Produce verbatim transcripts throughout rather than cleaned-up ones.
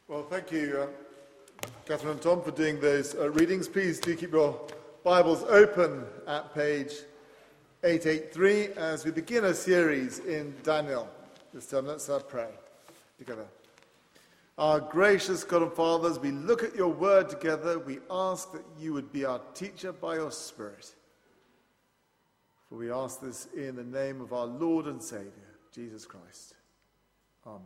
Well, thank you, uh, Catherine and Tom, for doing those uh, readings. Please do keep your Bibles open at page eight eighty-three as we begin a series in Daniel. This time, let's uh, pray together. Our gracious God and Father, as we look at your word together, we ask that you would be our teacher by your Spirit. For we ask this in the name of our Lord and Saviour, Jesus Christ. Amen.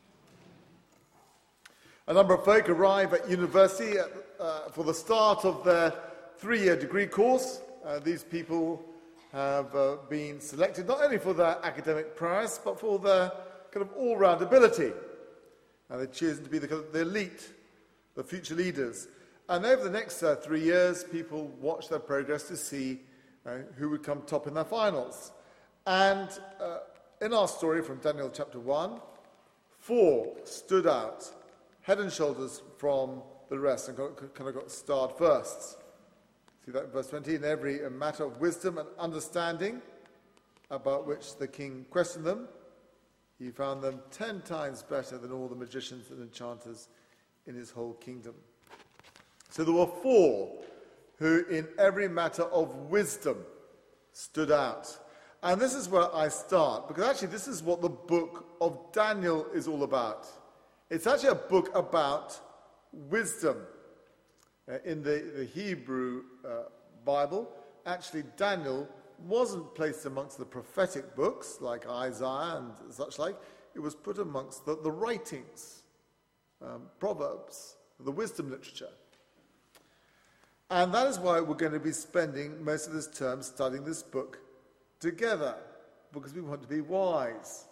A number of folk arrive at university at, uh, for the start of their three-year degree course. Uh, these people have uh, been selected not only for their academic prowess, but for their kind of all-round ability. And they've chosen to be the, the elite, the future leaders. And over the next uh, three years, people watch their progress to see uh, who would come top in their finals. And uh, in our story from Daniel chapter one, four stood out head and shoulders from the rest and got, kind of got starred first. See that in verse twenty? In every matter of wisdom and understanding about which the king questioned them, he found them ten times better than all the magicians and enchanters in his whole kingdom. So there were four who in every matter of wisdom stood out. And this is where I start, because actually this is what the book of Daniel is all about. It's actually a book about wisdom. Uh, in the, the Hebrew uh, Bible, actually Daniel wasn't placed amongst the prophetic books like Isaiah and such like. It was put amongst the, the writings, um, Proverbs, the wisdom literature. And that is why we're going to be spending most of this term studying this book together, because we want to be wise.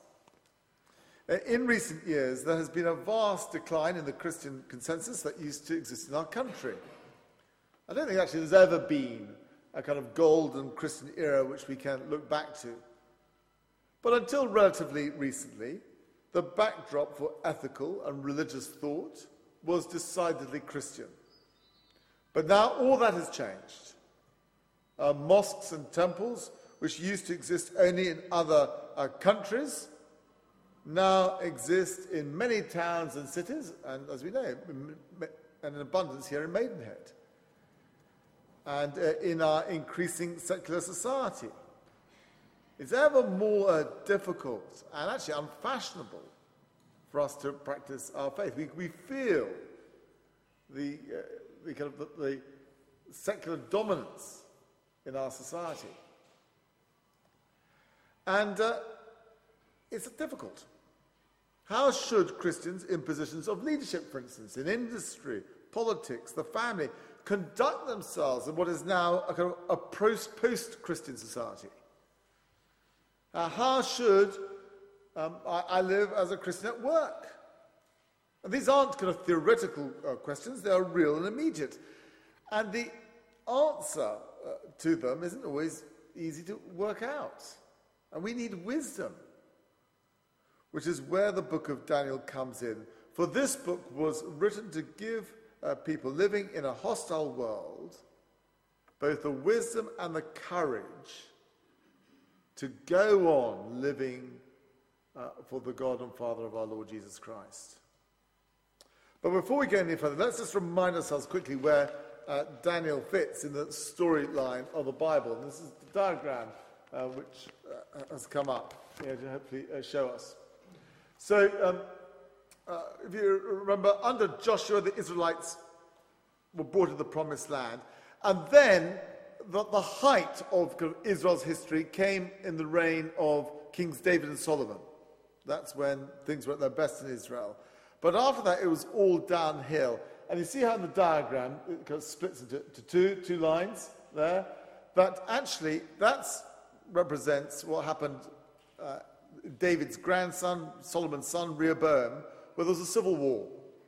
In recent years, there has been a vast decline in the Christian consensus that used to exist in our country. I don't think actually there's ever been a kind of golden Christian era which we can look back to. But until relatively recently, the backdrop for ethical and religious thought was decidedly Christian. But now all that has changed. Uh, mosques and temples, which used to exist only in other uh, countries, now exist in many towns and cities, and as we know, and in abundance here in Maidenhead, and uh, in our increasing secular society. It's ever more uh, difficult and actually unfashionable for us to practice our faith. We, we feel the, uh, the, kind of the, the secular dominance in our society. And uh, it's difficult. How should Christians in positions of leadership, for instance, in industry, politics, the family, conduct themselves in what is now a kind of a post-Christian society? Uh, how should um, I, I live as a Christian at work? And these aren't kind of theoretical uh, questions, they are real and immediate. And the answer uh, to them isn't always easy to work out. And we need wisdom, which is where the book of Daniel comes in. For this book was written to give uh, people living in a hostile world both the wisdom and the courage to go on living uh, for the God and Father of our Lord Jesus Christ. But before we go any further, let's just remind ourselves quickly where uh, Daniel fits in the storyline of the Bible. And this is the diagram uh, which uh, has come up here to hopefully uh, show us. So, um, uh, if you remember, under Joshua, the Israelites were brought to the Promised Land. And then the, the height of Israel's history came in the reign of Kings David and Solomon. That's when things were at their best in Israel. But after that, it was all downhill. And you see how in the diagram, it kind of splits into to two, two lines there. But actually, that represents what happened uh, David's grandson, Solomon's son, Rehoboam, where there was a civil war.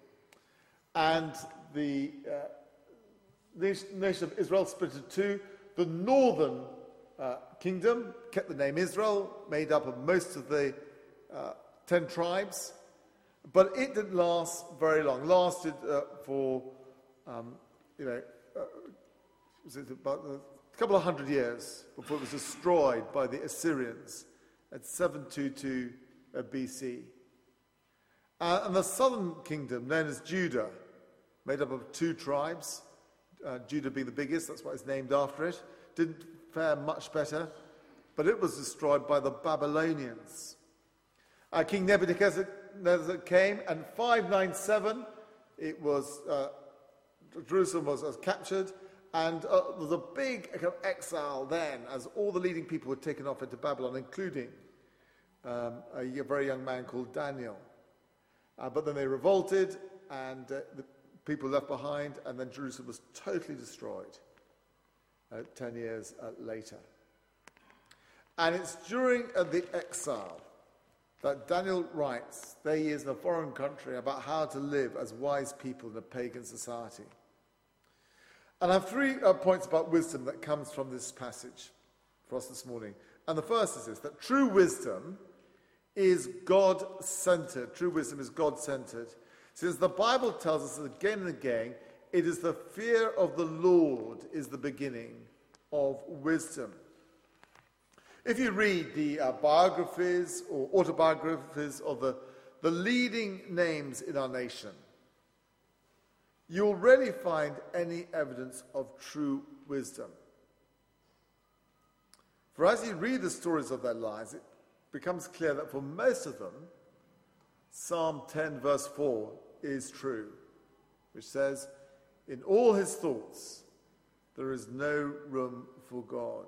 And the uh, nation of Israel split into two. The northern uh, kingdom kept the name Israel, made up of most of the uh, ten tribes. But it didn't last very long. Lasted uh, for, um, you know, uh, was it about a couple of hundred years before it was destroyed by the Assyrians at seven twenty-two uh, B C. Uh, and the southern kingdom, known as Judah, made up of two tribes, uh, Judah being the biggest, that's why it's named after it, didn't fare much better, but it was destroyed by the Babylonians. Uh, King Nebuchadnezzar came, and five ninety-seven, it was, uh, Jerusalem was, was captured, and uh, there was a big kind of exile then, as all the leading people were taken off into Babylon, including um, a very young man called Daniel. Uh, but then they revolted, and uh, the people left behind, and then Jerusalem was totally destroyed uh, ten years uh, later. And it's during uh, the exile that Daniel writes, there he is in a foreign country, about how to live as wise people in a pagan society. And I have three uh, points about wisdom that comes from this passage for us this morning. And the first is this, that true wisdom is God-centered. True wisdom is God-centered. Since the Bible tells us again and again, it is the fear of the Lord is the beginning of wisdom. If you read the uh, biographies or autobiographies of the, the leading names in our nation, you'll rarely find any evidence of true wisdom. For as you read the stories of their lives, it becomes clear that for most of them, Psalm ten verse four is true, which says, in all his thoughts, there is no room for God.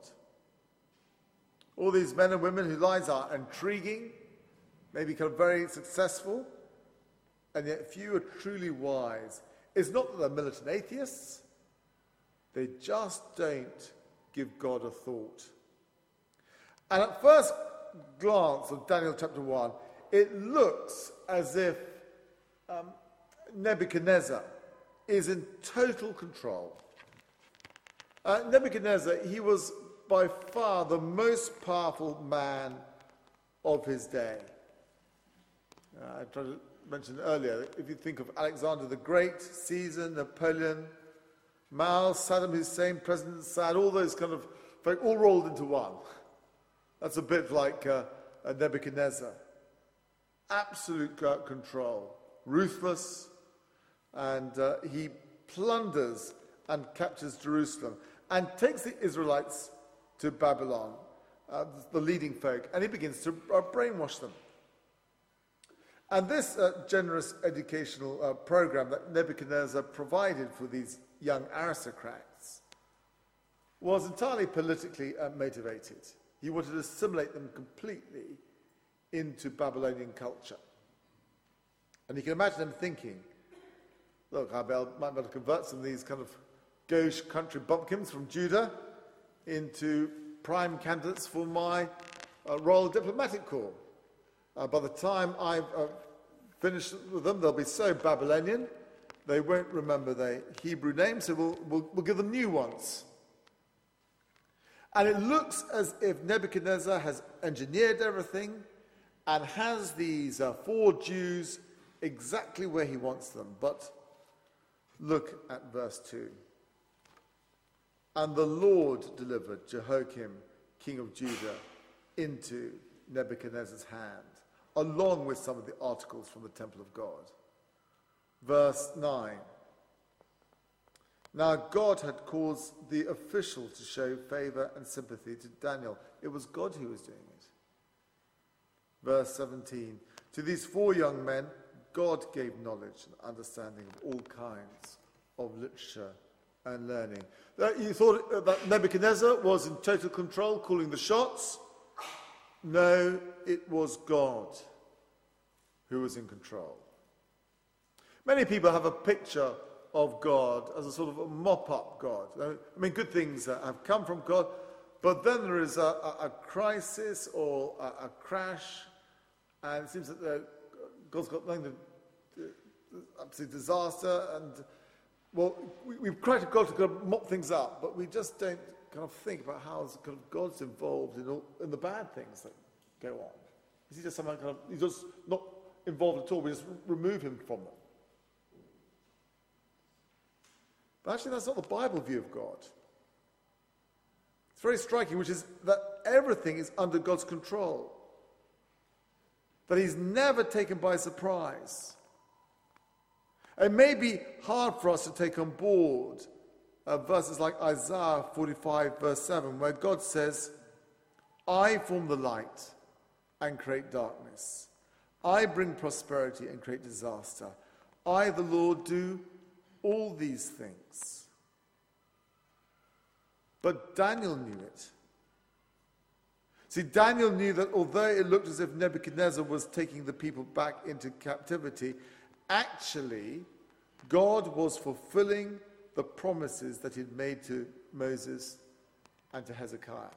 All these men and women whose lives are intriguing, may become very successful, and yet few are truly wise. It's not that they're militant atheists, they just don't give God a thought. And at first glance of Daniel chapter one, it looks as if um, Nebuchadnezzar is in total control. Uh, Nebuchadnezzar, he was by far the most powerful man of his day. Uh, I tried to mention earlier, if you think of Alexander the Great, Caesar, Napoleon, Mao, Saddam Hussein, President Assad, all those kind of folk all rolled into one. That's a bit like uh, a Nebuchadnezzar. Absolute uh, control, ruthless, and uh, he plunders and captures Jerusalem and takes the Israelites to Babylon, uh, the leading folk, and he begins to uh, brainwash them. And this uh, generous educational uh, program that Nebuchadnezzar provided for these young aristocrats was entirely politically uh, motivated. He wanted to assimilate them completely into Babylonian culture. And you can imagine them thinking, look, I might be able to convert some of these kind of gauche country bumpkins from Judah into prime candidates for my uh, Royal Diplomatic Corps. Uh, by the time I've uh, finished with them, they'll be so Babylonian, they won't remember their Hebrew names, so we'll, we'll, we'll give them new ones. And it looks as if Nebuchadnezzar has engineered everything and has these uh, four Jews exactly where he wants them. But look at verse two. And the Lord delivered Jehoiakim, king of Judah, into Nebuchadnezzar's hand, along with some of the articles from the temple of God. Verse nine. Now God had caused the official to show favor and sympathy to Daniel. It was God who was doing it. Verse seventeen. To these four young men, God gave knowledge and understanding of all kinds of literature and learning. You thought that Nebuchadnezzar was in total control, calling the shots? No, it was God who was in control. Many people have a picture of God as a sort of a mop-up God. I mean, good things have come from God, but then there is a, a, a crisis or a, a crash, and it seems that the, God's got nothing to, absolute disaster, and well, we, we've cried to God to kind of mop things up, but we just don't kind of think about how kind of God's involved in, all, in the bad things that go on. Is he just somehow kind of, he's just not involved at all, we just remove him from them. But actually, that's not the Bible view of God. It's very striking, which is that everything is under God's control. that he's never taken by surprise. It may be hard for us to take on board uh, verses like Isaiah forty-five, verse seven, where God says, I form the light and create darkness. I bring prosperity and create disaster. I, the Lord, do all these things. But Daniel knew it. See, Daniel knew that although it looked as if Nebuchadnezzar was taking the people back into captivity, actually, God was fulfilling the promises that he had made to Moses and to Hezekiah.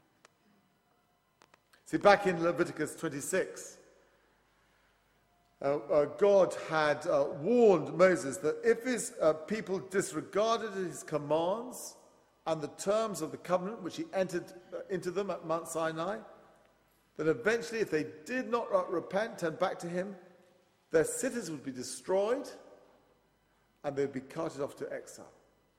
See, back in Leviticus twenty-six, uh, uh, God had uh, warned Moses that if his uh, people disregarded his commands and the terms of the covenant which he entered into them at Mount Sinai, that eventually, if they did not repent, turn back to him, their cities would be destroyed and they would be carted off to exile.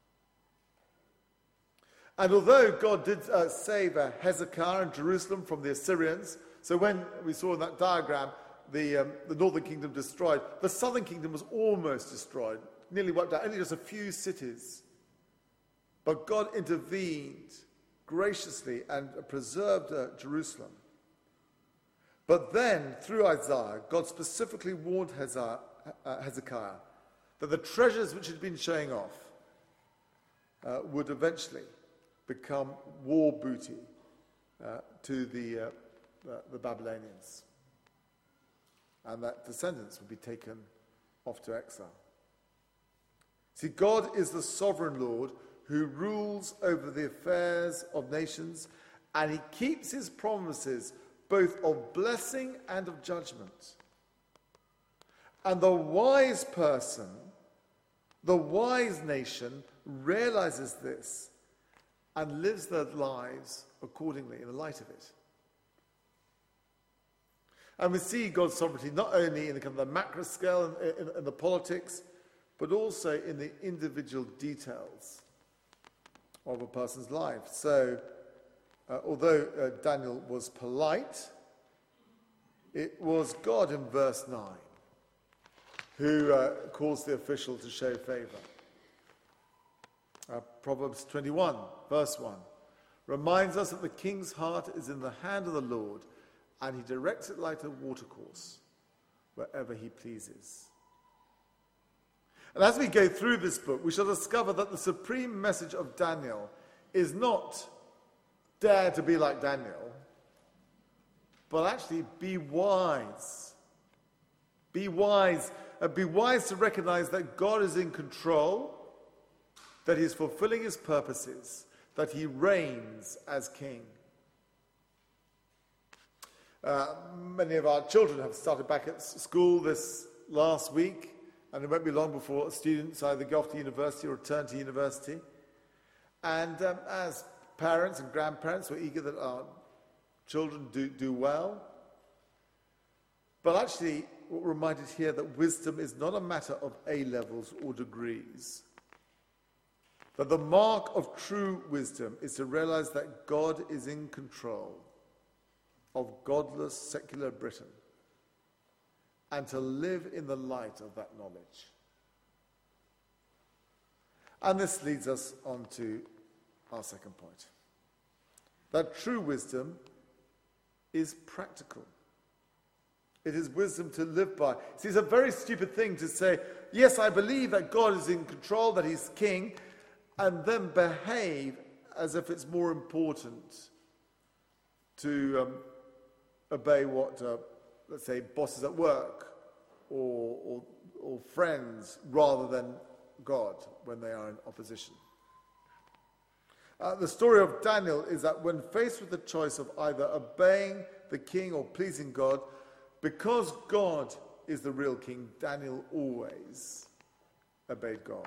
And although God did uh, save uh, Hezekiah and Jerusalem from the Assyrians, so when we saw in that diagram the, um, the northern kingdom destroyed, the southern kingdom was almost destroyed, nearly wiped out, only just a few cities. But God intervened graciously and preserved uh, Jerusalem. But then, through Isaiah, God specifically warned Hezekiah, uh, Hezekiah that the treasures which had been showing off uh, would eventually become war booty uh, to the, uh, the, the Babylonians, and that descendants would be taken off to exile. See, God is the sovereign Lord who rules over the affairs of nations, and he keeps his promises both of blessing and of judgment. And the wise person, the wise nation, realizes this and lives their lives accordingly in the light of it. And we see God's sovereignty not only in the, kind of the macro scale and in, in, in the politics, but also in the individual details of a person's life. So, uh, although uh, Daniel was polite, it was God in verse nine who uh, caused the official to show favor. Uh, Proverbs twenty-one, verse one, reminds us that the king's heart is in the hand of the Lord, and he directs it like a watercourse wherever he pleases. And as we go through this book, we shall discover that the supreme message of Daniel is not dare to be like Daniel, but actually be wise. Be wise. Uh, be wise to recognize that God is in control, that he is fulfilling his purposes, that he reigns as king. Uh, many of our children have started back at school this last week, and it won't be long before students either go off to university or return to university. And um, as parents and grandparents, we're eager that our children do, do well. But actually, we're reminded here that wisdom is not a matter of A-levels or degrees. That the mark of true wisdom is to realize that God is in control of godless secular Britain, and to live in the light of that knowledge. And this leads us on to our second point. That true wisdom is practical. It is wisdom to live by. See, it's a very stupid thing to say, yes, I believe that God is in control, that he's king, and then behave as if it's more important to um, obey what, uh, let's say, bosses at work or, or, or friends rather than God when they are in opposition. Uh, the story of Daniel is that when faced with the choice of either obeying the king or pleasing God, because God is the real king, Daniel always obeyed God.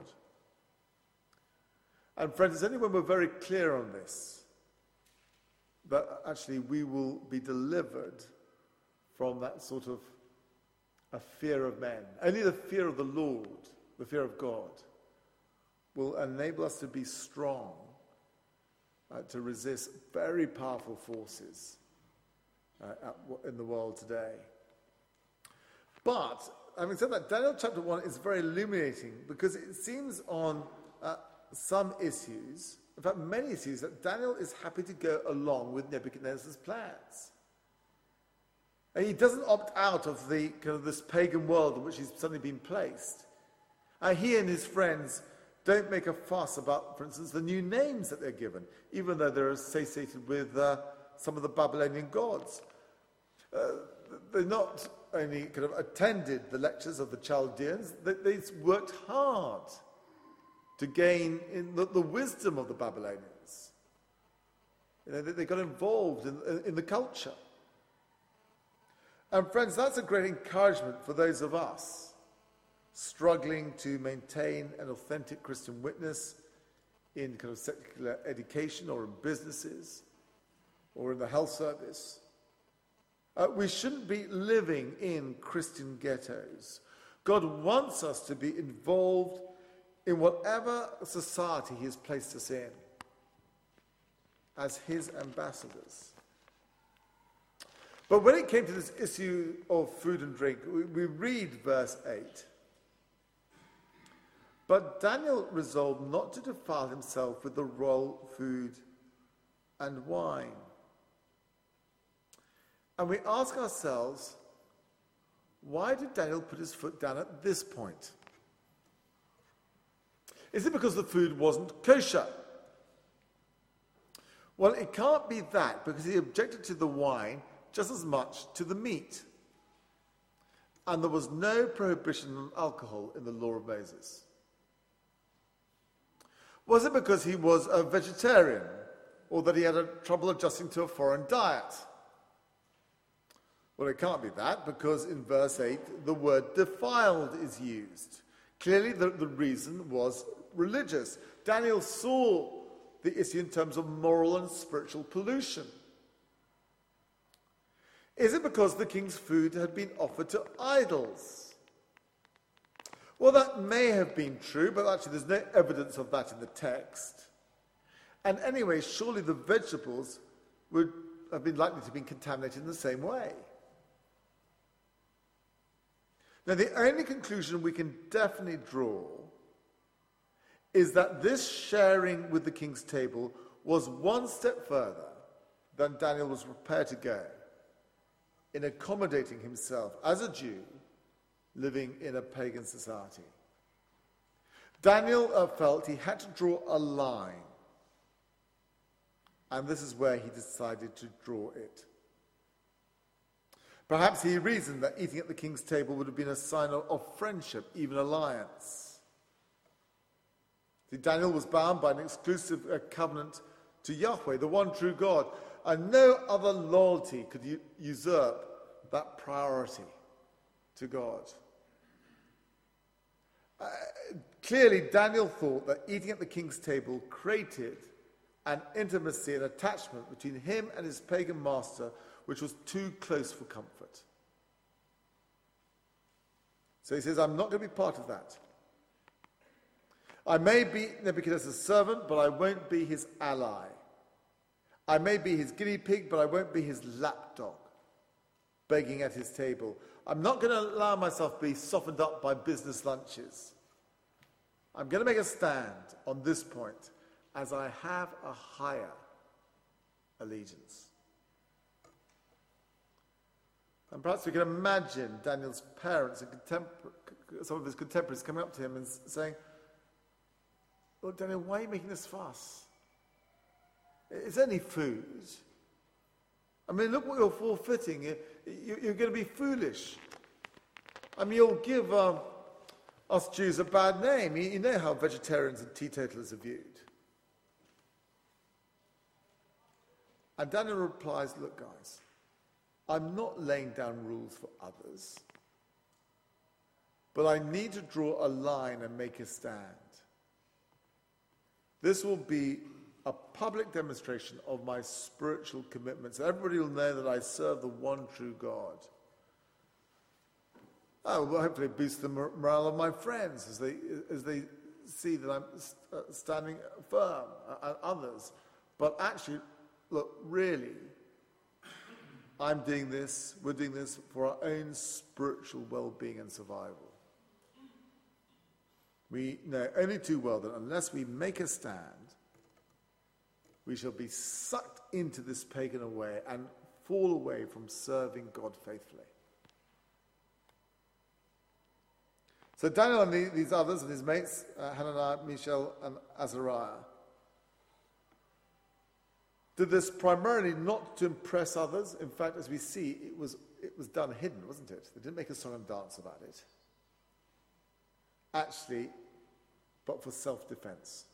And friends, it's only when we're very clear on this that actually we will be delivered from that sort of a fear of men. Only the fear of the Lord, the fear of God, will enable us to be strong, uh, to resist very powerful forces uh, in the world today. But, having said that, Daniel chapter one is very illuminating because it seems on uh, some issues, in fact many issues, that Daniel is happy to go along with Nebuchadnezzar's plans. And he doesn't opt out of the kind of this pagan world in which he's suddenly been placed. And he and his friends don't make a fuss about, for instance, the new names that they're given, even though they're associated with uh, some of the Babylonian gods. Uh, they're not only kind of attended the lectures of the Chaldeans, they, they worked hard to gain in the, the wisdom of the Babylonians. You know, they, they got involved in, in the culture. And friends, that's a great encouragement for those of us struggling to maintain an authentic Christian witness in kind of secular education or in businesses or in the health service. Uh, we shouldn't be living in Christian ghettos. God wants us to be involved in whatever society he has placed us in as his ambassadors. But when it came to this issue of food and drink, we, we read verse eight. But Daniel resolved not to defile himself with the royal food and wine. And we ask ourselves, why did Daniel put his foot down at this point? Is it because the food wasn't kosher? Well, it can't be that, because he objected to the wine just as much to the meat. And there was no prohibition on alcohol in the law of Moses. Was it because he was a vegetarian, or that he had a trouble adjusting to a foreign diet? Well, it can't be that, because in verse eight, the word defiled is used. Clearly, the, the reason was religious. Daniel saw the issue in terms of moral and spiritual pollution. Is it because the king's food had been offered to idols? Well, that may have been true, but actually there's no evidence of that in the text. And anyway, surely the vegetables would have been likely to have been contaminated in the same way. Now, the only conclusion we can definitely draw is that this sharing with the king's table was one step further than Daniel was prepared to go in accommodating himself as a Jew living in a pagan society. Daniel uh, felt he had to draw a line, and this is where he decided to draw it. Perhaps he reasoned that eating at the king's table would have been a sign of, of friendship, even alliance. See, Daniel was bound by an exclusive uh, covenant to Yahweh, the one true God, and no other loyalty could u- usurp that priority to God. Uh, clearly, Daniel thought that eating at the king's table created an intimacy and attachment between him and his pagan master, which was too close for comfort. So he says, I'm not going to be part of that. I may be Nebuchadnezzar's servant, but I won't be his ally. I may be his guinea pig, but I won't be his lapdog, begging at his table. I'm not going to allow myself to be softened up by business lunches. I'm going to make a stand on this point, as I have a higher allegiance. And perhaps we can imagine Daniel's parents and contempor- some of his contemporaries coming up to him and saying, well, Daniel, why are you making this fuss? It's only food. I mean, look what you're forfeiting. You, you, you're going to be foolish. I mean, you'll give um, us Jews a bad name. You, you know how vegetarians and teetotalers are viewed. And Daniel replies, look, guys, I'm not laying down rules for others, but I need to draw a line and make a stand. This will be a public demonstration of my spiritual commitments. Everybody will know that I serve the one true God. I will hopefully boost the morale of my friends as they, as they see that I'm standing firm, and others. But actually, look, really, I'm doing this, we're doing this for our own spiritual well-being and survival. We know only too well that unless we make a stand, we shall be sucked into this pagan way and fall away from serving God faithfully. So Daniel and the, these others and his mates, uh, Hananiah, Mishael, and Azariah, did this primarily not to impress others. In fact, as we see, it was, it was done hidden, wasn't it? They didn't make a song and dance about it. Actually, but for self-defense.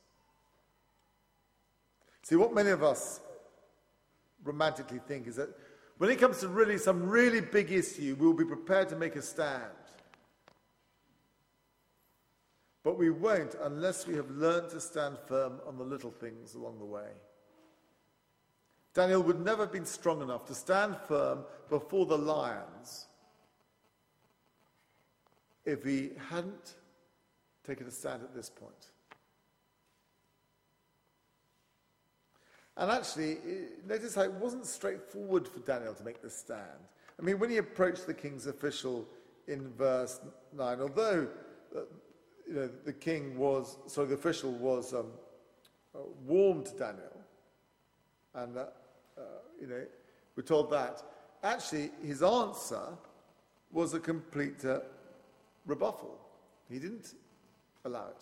See, what many of us romantically think is that when it comes to really some really big issue, we'll be prepared to make a stand. But we won't unless we have learned to stand firm on the little things along the way. Daniel would never have been strong enough to stand firm before the lions if he hadn't taken a stand at this point. And actually, notice how it wasn't straightforward for Daniel to make this stand. I mean, when he approached the king's official in verse nine, although uh, you know, the king was, sorry, the official was um, uh, warm to Daniel, and uh, uh, you know, we're told that, actually his answer was a complete uh, rebuffal. He didn't allow it.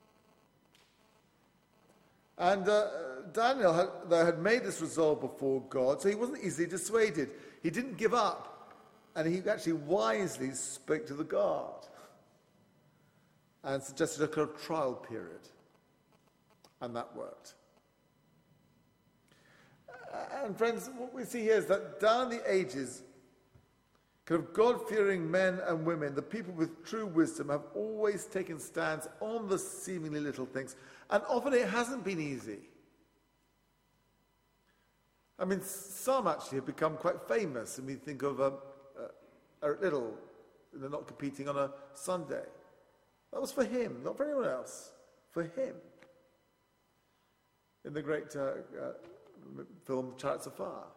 And uh, Daniel had, though, had made this resolve before God, so he wasn't easily dissuaded. He didn't give up, and he actually wisely spoke to the guard and suggested a kind of trial period, and that worked. And friends, what we see here is that down the ages, kind of God-fearing men and women, the people with true wisdom, have always taken stands on the seemingly little things. And often it hasn't been easy. I mean, some actually have become quite famous. And we think of um, uh, Eric Liddell, they're not competing on a Sunday. That was for him, not for anyone else. For him. In the great uh, uh, film Chariots of Fire.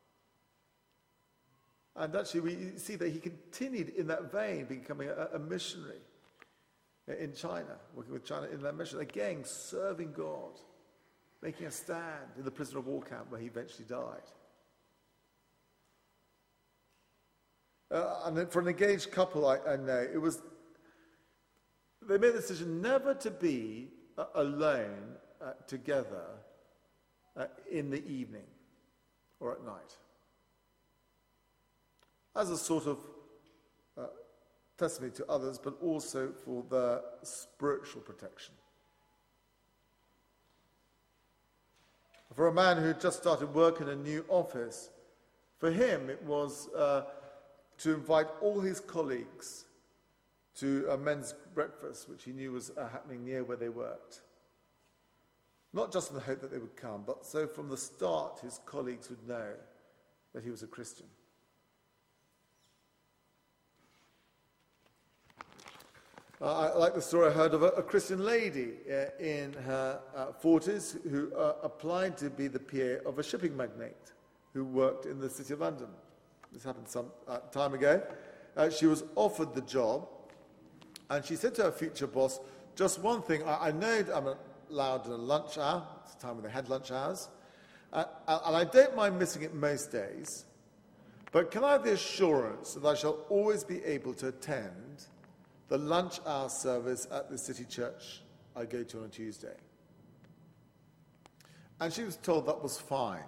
And actually we see that he continued in that vein, becoming a, a missionary in China, working with China in that mission. Again, serving God, making a stand in the prisoner of war camp where he eventually died. Uh, and then for an engaged couple, I, I know, it was, they made the decision never to be uh, alone uh, together uh, in the evening or at night. As a sort of uh, testimony to others, but also for their spiritual protection. For a man who had just started work in a new office, for him it was uh, to invite all his colleagues to a men's breakfast, which he knew was uh, happening near where they worked. Not just in the hope that they would come, but so from the start his colleagues would know that he was a Christian. Uh, I like the story I heard of a, a Christian lady uh, in her uh, forties who uh, applied to be the P A of a shipping magnate who worked in the City of London. This happened some uh, time ago. Uh, she was offered the job, and she said to her future boss, just one thing, I, I know I'm allowed in a lunch hour, it's the time when they had lunch hours, uh, and I don't mind missing it most days, but can I have the assurance that I shall always be able to attend the lunch hour service at the city church I go to on a Tuesday? And she was told that was fine.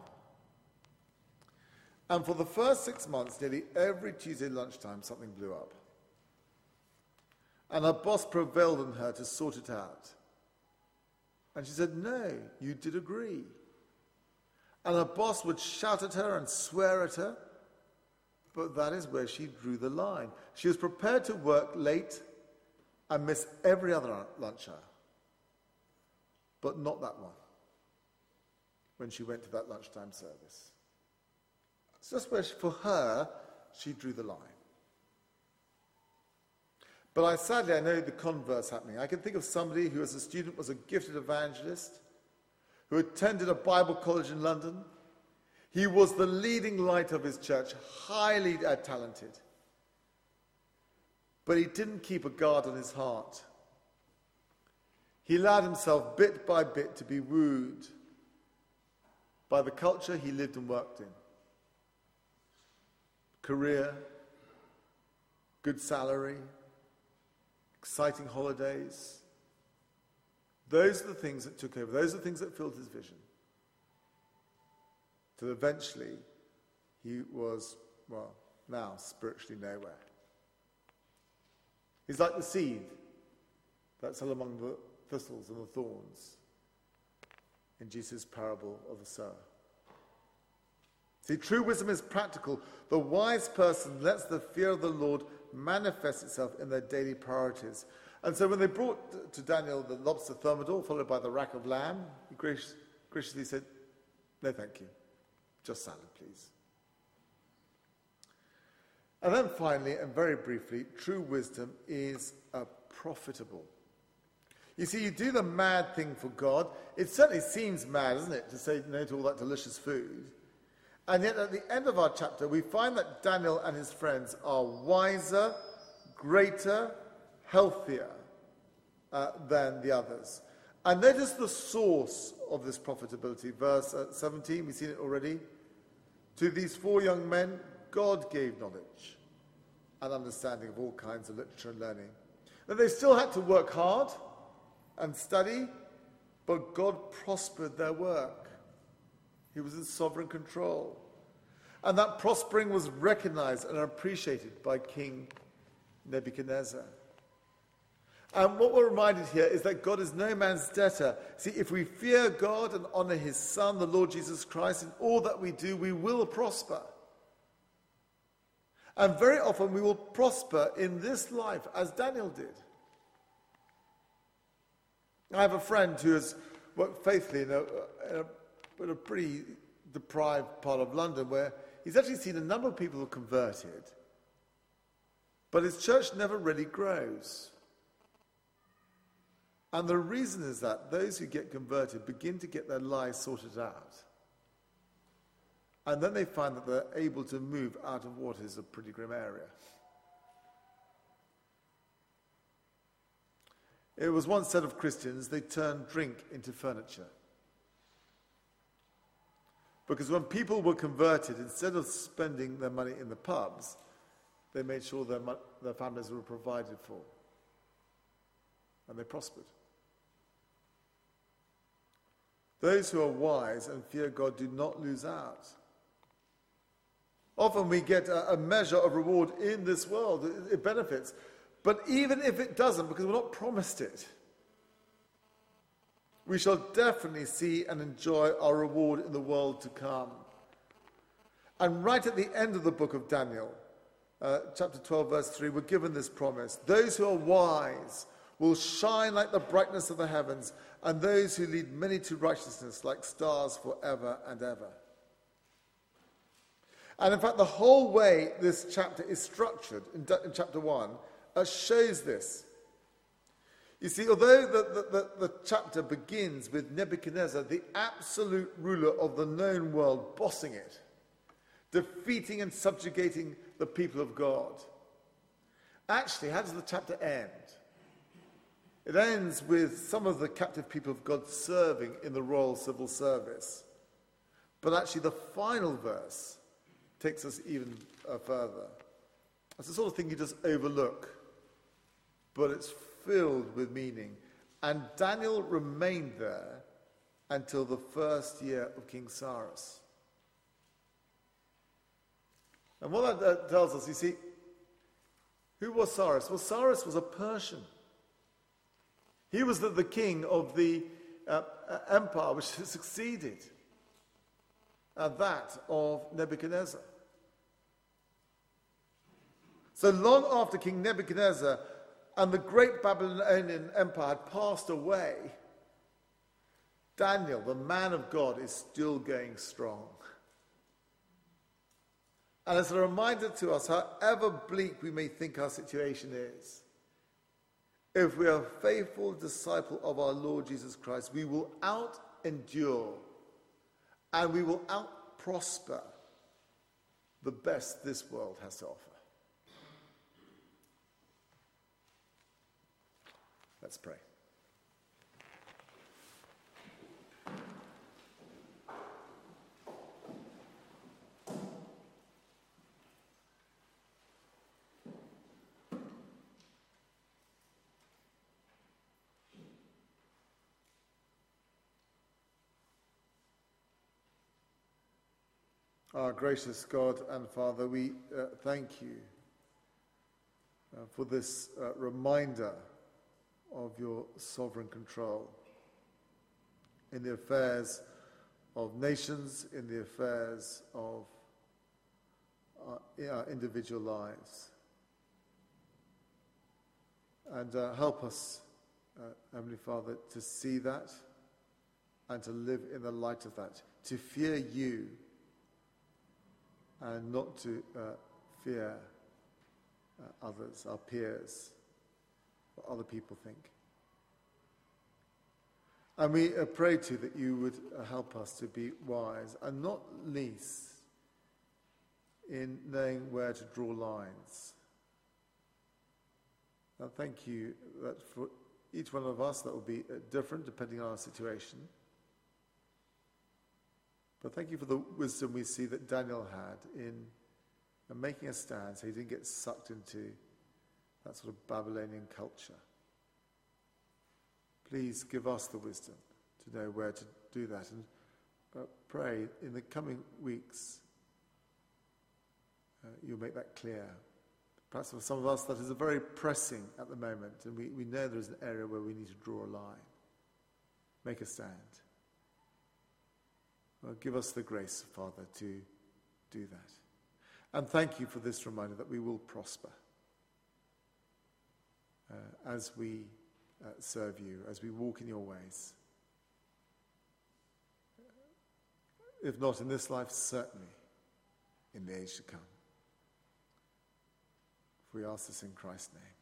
And for the first six months, nearly every Tuesday lunchtime, something blew up. And her boss prevailed on her to sort it out. And she said, no, you did agree. And her boss would shout at her and swear at her, but that is where she drew the line. She was prepared to work late and miss every other lunch hour, but not that one, when she went to that lunchtime service. It's just where, she, for her, she drew the line. But I, sadly, I know the converse happening. I can think of somebody who, as a student, was a gifted evangelist, who attended a Bible college in London. He was the leading light of his church, highly uh, talented. But he didn't keep a guard on his heart. He allowed himself bit by bit to be wooed by the culture he lived and worked in. Career, good salary, exciting holidays. Those are the things that took over. Those are the things that filled his vision. Till eventually he was, well, now spiritually nowhere. He's like the seed that's sown among the thistles and the thorns in Jesus' parable of the sower. See, true wisdom is practical. The wise person lets the fear of the Lord manifest itself in their daily priorities. And so when they brought to Daniel the lobster thermidor, followed by the rack of lamb, he grac- graciously said, "No, thank you. Just salad, please." And then finally, and very briefly, true wisdom is uh, profitable. You see, you do the mad thing for God. It certainly seems mad, doesn't it, to say no to all that delicious food. And yet at the end of our chapter, we find that Daniel and his friends are wiser, greater, healthier uh, than the others. And notice the source of this profitability. Verse uh, seventeen, we've seen it already. To these four young men, God gave knowledge and understanding of all kinds of literature and learning. And they still had to work hard and study, but God prospered their work. He was in sovereign control. And that prospering was recognized and appreciated by King Nebuchadnezzar. And what we're reminded here is that God is no man's debtor. See, if we fear God and honor his Son, the Lord Jesus Christ, in all that we do, we will prosper. And very often we will prosper in this life, as Daniel did. I have a friend who has worked faithfully in a, in a but a pretty deprived part of London where he's actually seen a number of people who are converted, but his church never really grows. And the reason is that those who get converted begin to get their lives sorted out. And then they find that they're able to move out of what is a pretty grim area. It was once said of Christians, they turned drink into furniture. Because when people were converted, instead of spending their money in the pubs, they made sure their, mo- their families were provided for. And they prospered. Those who are wise and fear God do not lose out. Often we get a, a measure of reward in this world. It, it benefits. But even if it doesn't, because we're not promised it, we shall definitely see and enjoy our reward in the world to come. And right at the end of the book of Daniel, uh, chapter twelve, verse three, we're given this promise. Those who are wise will shine like the brightness of the heavens, and those who lead many to righteousness like stars forever and ever. And in fact, the whole way this chapter is structured in, in chapter one uh, shows this. You see, although the, the, the, the chapter begins with Nebuchadnezzar, the absolute ruler of the known world, bossing it, defeating and subjugating the people of God. Actually, how does the chapter end? It ends with some of the captive people of God serving in the royal civil service. But actually, the final verse takes us even uh, further. It's the sort of thing you just overlook, but it's filled with meaning. And Daniel remained there until the first year of King Cyrus. And what that uh, tells us, you see, who was Cyrus? Well, Cyrus was a Persian. He was the, the king of the uh, uh, empire which succeeded uh, that of Nebuchadnezzar. So long after King Nebuchadnezzar and the great Babylonian Empire had passed away, Daniel, the man of God, is still going strong. And it's a reminder to us, however bleak we may think our situation is, if we are a faithful disciple of our Lord Jesus Christ, we will out-endure and we will prosper the best this world has to offer. Let's pray. Our gracious God and Father, we uh, thank you uh, for this uh, reminder of your sovereign control in the affairs of nations, in the affairs of our, our individual lives. And uh, help us, uh, Heavenly Father, to see that and to live in the light of that, to fear you and not to uh, fear uh, others, our peers, what other people think. And we uh, pray too that you would uh, help us to be wise, and not least in knowing where to draw lines. And thank you that for each one of us that will be uh, different depending on our situation. But thank you for the wisdom we see that Daniel had in uh, making a stand so he didn't get sucked into that sort of Babylonian culture. Please give us the wisdom to know where to do that, and uh, pray in the coming weeks uh, you'll make that clear. Perhaps for some of us that is a very pressing at the moment, and we, we know there is an area where we need to draw a line, make a stand. Well, give us the grace, Father, to do that. And thank you for this reminder that we will prosper uh, as we uh, serve you, as we walk in your ways. If not in this life, certainly in the age to come. For we ask this in Christ's name.